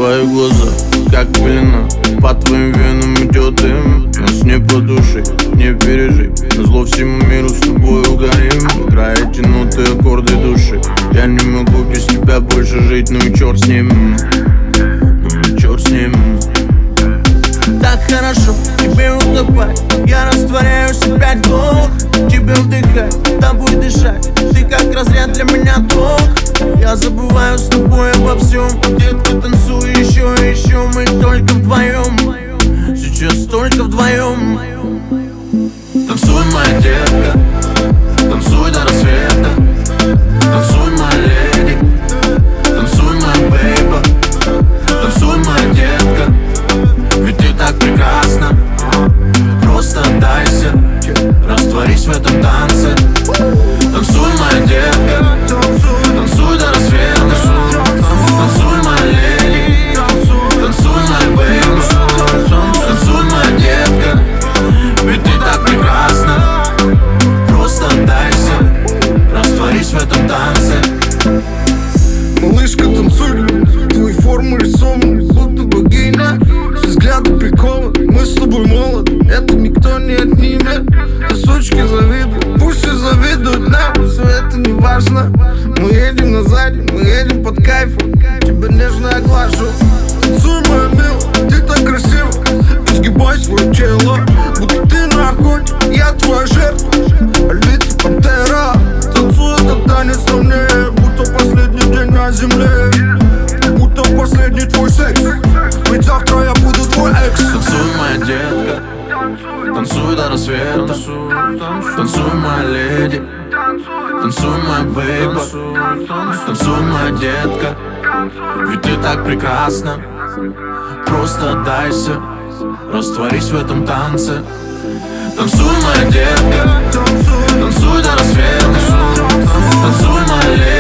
Твои глаза, как пелена, по твоим венам идет дым. Нас не подуши, не пережить, назло всему миру с тобой угорим. Играя эти ноты, аккорды души. Я не могу без тебя больше жить, ну и черт с ним. Ну и черт с ним. Так хорошо тебе утопать, я растворяюсь опять в глубоках. Тебе вдыхать, тобой дышать, ты как разряд для меня ток. Я забываю с тобой обо всем, детка, танцуй еще и еще. Мы только вдвоем, сейчас только вдвоем. Танцуй, моя детка, танцуй до рассвета. Танцуй, моя леди, танцуй, моя бейба. Танцуй, моя детка, ведь ты так прекрасна. Просто отдайся, растворись в этом танце. Танцуй, моя детка, танцуй до рассвета. Танцуй, моя леди, танцуй, моя бейба. Танцуй, моя детка, ведь ты так прекрасна. Просто отдайся, растворись в этом танце. Малышка, танцуй, твои формы рисованы, будто богиня. Все взгляды прикованы, мы с тобой молоды, это никто не отнимет. Сосочки завидуют, пусть все завидуют нам, все это не важно. Мы едем на заднем, мы едем под кайфом, тебя нежно оглажу. Танцуй, моя милая, ты так красива, изгибай свое тело, будто ты на охоте, я твоя жертва, альбица пантера. Танцуй этот танец со мне, будто последний день на земле, будто последний твой секс, ведь завтра я буду твой экс. Танцуй, моя детка, танцуй до рассвета. Танцуй, моя леди, танцуй, моя бейба. Танцуй, моя детка, ведь ты так прекрасна. Просто отдайся, растворись в этом танце. Танцуй, моя детка, танцуй до рассвета. Танцуй, моя леди.